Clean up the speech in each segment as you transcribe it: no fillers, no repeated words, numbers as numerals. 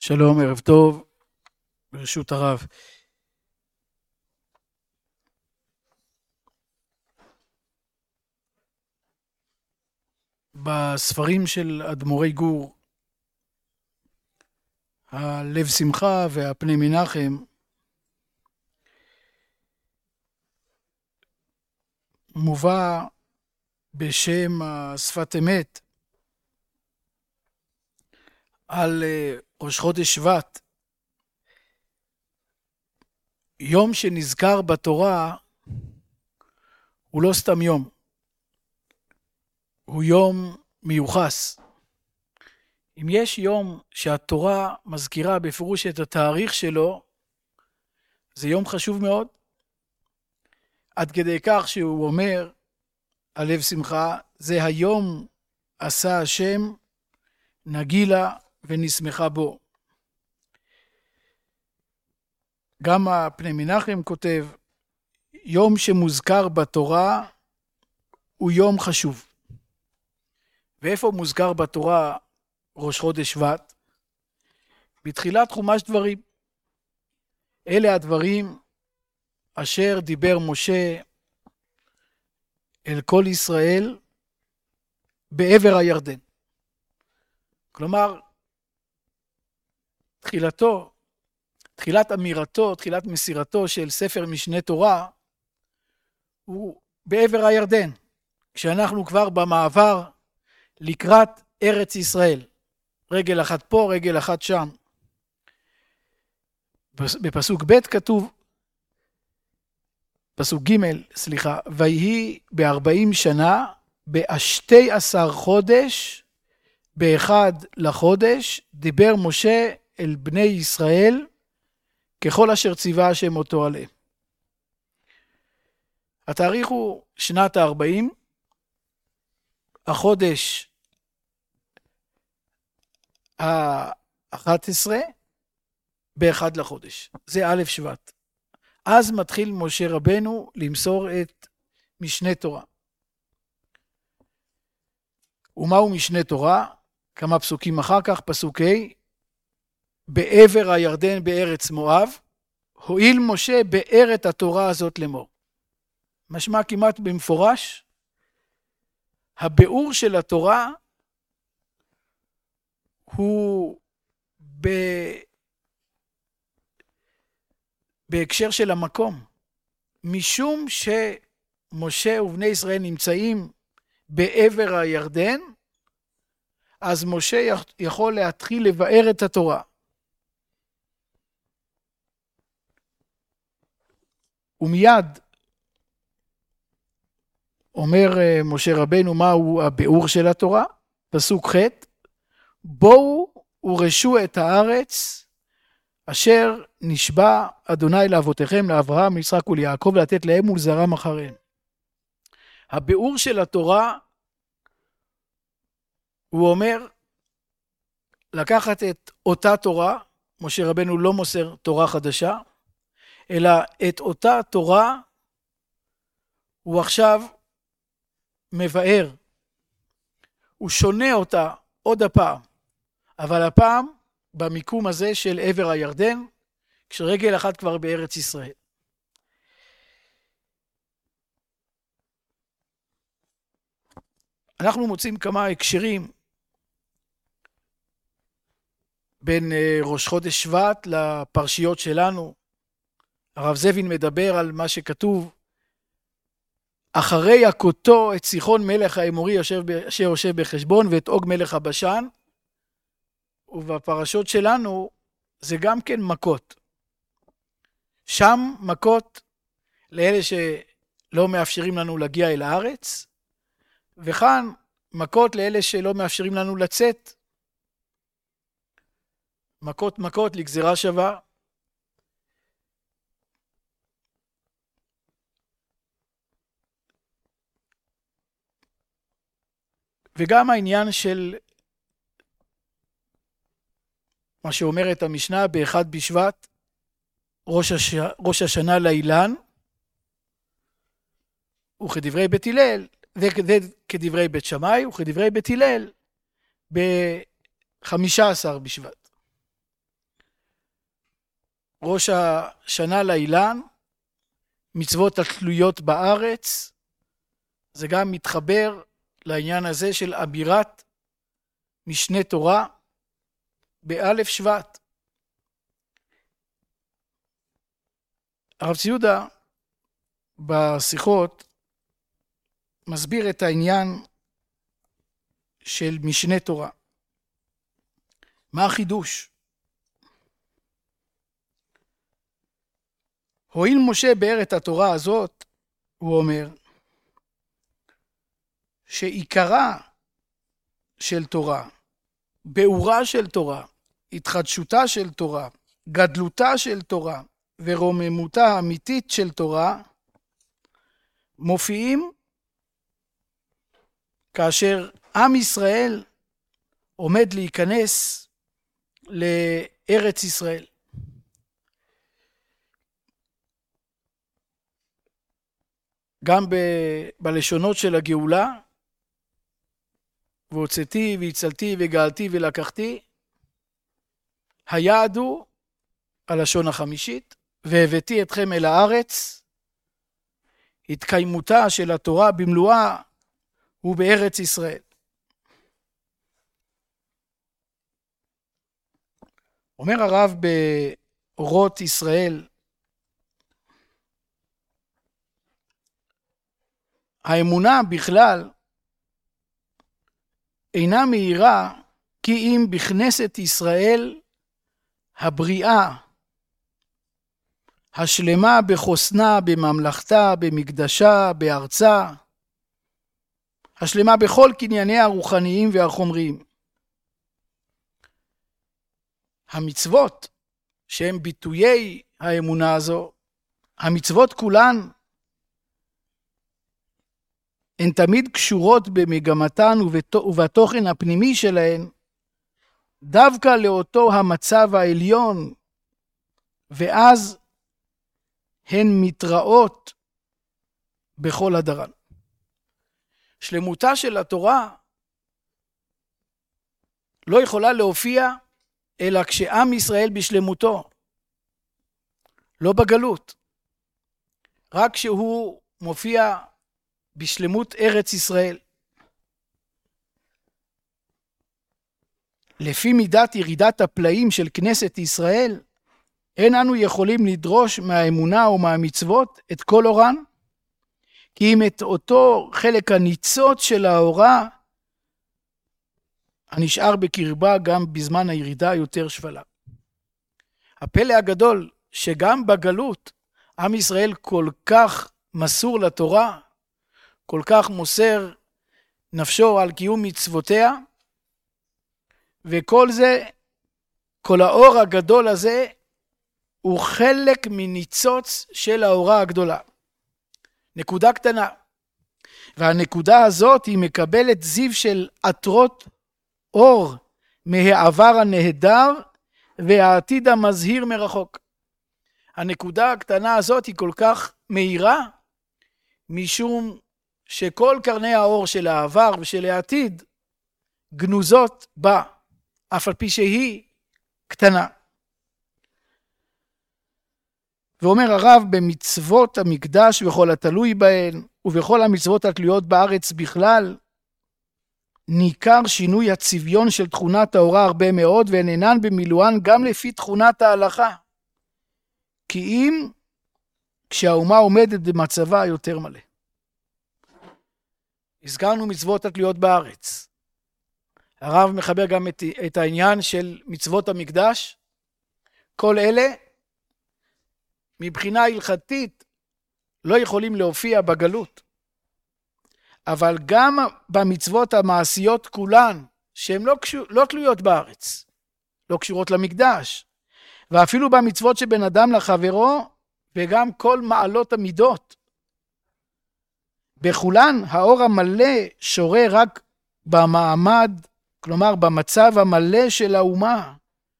שלום, ערב טוב, ברשות הרב. בספרים של אדמו"רי גור, הלב שמחה והפני מנחם, מובא בשם השפת אמת על ראש חודש שבט, יום שנזכר בתורה הוא לא סתם יום, הוא יום מיוחס. אם יש יום שהתורה מזכירה בפירוש את התאריך שלו, זה יום חשוב מאוד, עד כדי כך שהוא אומר, הלב שמחה, זה היום עשה השם, נגילה ונשמחה בו. גם הפני מנחם כותב, יום שמוזכר בתורה הוא יום חשוב. ואיפה מוזכר בתורה ראש חודש שבט? בתחילת חומש דברים. אלה הדברים אשר דיבר משה אל כל ישראל בעבר הירדן. כלומר, תחילת אמירתו, תחילת מסירתו של ספר משנה תורה, הוא בעבר הירדן, כשאנחנו כבר במעבר לקראת ארץ ישראל. רגל אחת פה, רגל אחת שם. בפסוק ב' כתוב, פסוק ג', ויהי ב40 שנה, ב12 חודש, באחד לחודש, דיבר משה אל בני ישראל, ככל אשר ציווה השם אותו עליהם. התאריך הוא שנת ה40, החודש ה11, באחד לחודש. זה א' שבט. אז מתחיל משה רבנו למסור את משנה תורה. ומהו משנה תורה? כמה פסוקים אחר כך, פסוק ה', בעבר הירדן בארץ מואב, הואיל משה באר את התורה הזאת לאמור. משמע כמעט במפורש, הביאור של התורה הוא בהקשר של המקום. משום שמשה ובני ישראל נמצאים בעבר הירדן, אז משה יכול להתחיל לבאר את התורה. ומיד אומר משה רבנו מהו הביאור של התורה, פסוק ח', בואו ורשו את הארץ אשר נשבע אדוני לאבותיכם, לאברהם, ליצחק וליעקב, לתת להם ולזרעם אחריהם. הביאור של התורה, הוא אומר, לקחת את אותה תורה, משה רבנו לא מוסר תורה חדשה, אלא את אותה תורה הוא עכשיו מבאר. הוא שונה אותה עוד הפעם, אבל הפעם במיקום הזה של עבר הירדן, כשרגל אחת כבר בארץ ישראל. אנחנו מוצאים כמה הקשרים בין ראש חודש שבט לפרשיות שלנו. הרב זבין מדבר על מה שכתוב, אחרי הכותו את סיחון מלך האמורי אשר יושב בחשבון ואת אוג מלך הבשן, ובפרשות שלנו זה גם כן מכות. שם מכות לאלה שלא מאפשרים לנו להגיע אל הארץ, וכאן מכות לאלה שלא מאפשרים לנו לצאת. מכות לגזירה שווה. וגם העניין של מה שאומרת המשנה באחד בשבט, ראש השנה לאילן, וכדברי בית הלל, וכדברי בית שמאי, וכדברי בית הלל, ב15 בשבט. ראש השנה לאילן, מצוות התלויות בארץ, זה גם מתחבר לעניין הזה של אבירת משנה תורה באלף שבט. הרב ציודה בשיחות מסביר את העניין של משנה תורה. מה החידוש? הואיל משה באר את התורה הזאת, הוא אומר, שעיקרה של תורה, באורה של תורה, התחדשותה של תורה, גדלותה של תורה ורוממותה האמיתית של תורה, מופיעים כאשר עם ישראל עומד להיכנס לארץ ישראל. גם בלשונות של הגאולה, והוצאתי והצלתי וגאלתי ולקחתי, היעד הוא הלשון החמישית, והבאתי אתכם אל הארץ, התקיימותה של התורה במלואה הוא בארץ ישראל. אומר הרב באורות ישראל, האמונה בכלל אינה מהירה כי אם בכנסת ישראל הבריאה, השלמה בחוסנה, בממלכתה, במקדשה, בארצה, השלמה בכל קנייניה הרוחניים והחומריים. המצוות שהן ביטויי האמונה הזו, המצוות כולן הן תמיד קשורות במגמתן ובתוכן הפנימי שלהן, דווקא לאותו המצב העליון, ואז הן מתראות בכל הדרן. שלמותה של התורה לא יכולה להופיע אלא כשעם ישראל בשלמותו, לא בגלות. רק כשהוא מופיע בשלמות ארץ ישראל. לפי מידת ירידת הפלאים של כנסת ישראל, אין אנו יכולים לדרוש מהאמונה ומהמצוות את כל אורן, כי אם את אותו חלק הניצוץ של האורה, הנשאר בקרבה גם בזמן הירידה יותר שפלה. הפלא הגדול שגם בגלות, עם ישראל כל כך מסור לתורה, כל כך מוסר נפשו על קיום מצוותיה, וכל זה, כל האור הגדול הזה, הוא חלק מניצוץ של האורה הגדולה. נקודה קטנה. והנקודה הזאת היא מקבלת זיו של עטרות אור מהעבר הנהדר והעתיד המזהיר מרחוק. הנקודה הקטנה הזאת היא כל כך מהירה, משום שכל קרני האור של העבר ושל העתיד גנוזות בה, אף על פי שהיא קטנה. ואומר הרב, במצוות המקדש וכל התלוי בהן, ובכל המצוות התלויות בארץ בכלל, ניכר שינוי הצביון של תכונת האורה הרבה מאוד, והן אינן במילואן גם לפי תכונת ההלכה. כי אם כשהאומה עומדת במצבה יותר מלא. הזכרנו מצוות התלויות בארץ. הרב מחבר גם את העניין של מצוות המקדש. כל אלה, מבחינה הלכתית, לא יכולים להופיע בגלות. אבל גם במצוות המעשיות כולן, שהן לא תלויות בארץ, לא קשורות למקדש, ואפילו במצוות שבין אדם לחברו, וגם כל מעלות המידות. בכולן האור המלא שורה רק במעמד, כלומר במצב המלא של האומה.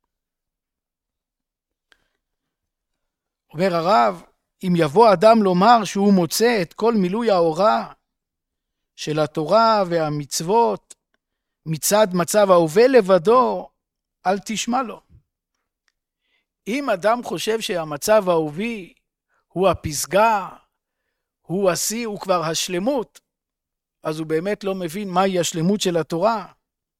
אומר הרב, אם יבוא אדם לומר שהוא מוצא את כל מילוי האורה של התורה והמצוות מצד מצב ההווה לבדו, אל תשמע לו. אם אדם חושב שהמצב האהובי הוא הפסגה, הוא השיא, הוא כבר השלמות, אז הוא באמת לא מבין מהי השלמות של התורה.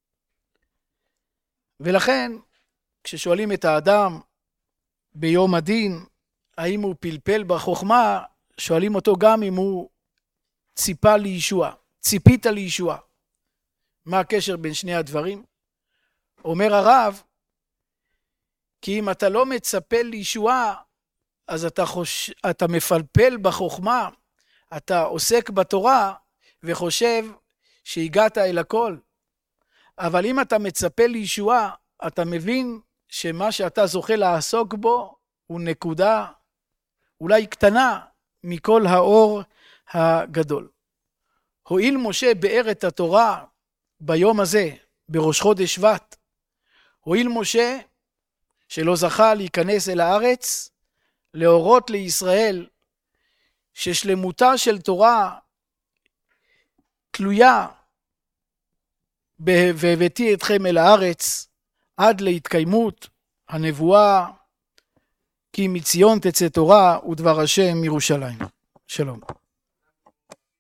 ולכן, כששואלים את האדם ביום הדין, האם הוא פלפל בחוכמה, שואלים אותו גם אם הוא ציפה לישוע, ציפית לישוע. מה הקשר בין שני הדברים? אומר הרב, כי אם אתה לא מצפה לישועה, אז אתה מפלפל בחוכמה, אתה עוסק בתורה וחושב שהגעת אל הכל. אבל אם אתה מצפה לישועה, אתה מבין שמה שאתה זוכה לעסוק בו הוא נקודה אולי קטנה מכל האור הגדול. הואיל משה באר את התורה ביום הזה, בראש חודש שבט, הואיל משה שלא זכה להיכנס אל הארץ, להורות לישראל ששלמותה של תורה תלויה והבאתי אתכם אל הארץ עד להתקיימות הנבואה כי מציון תצא תורה ודבר השם מירושלים. שלום.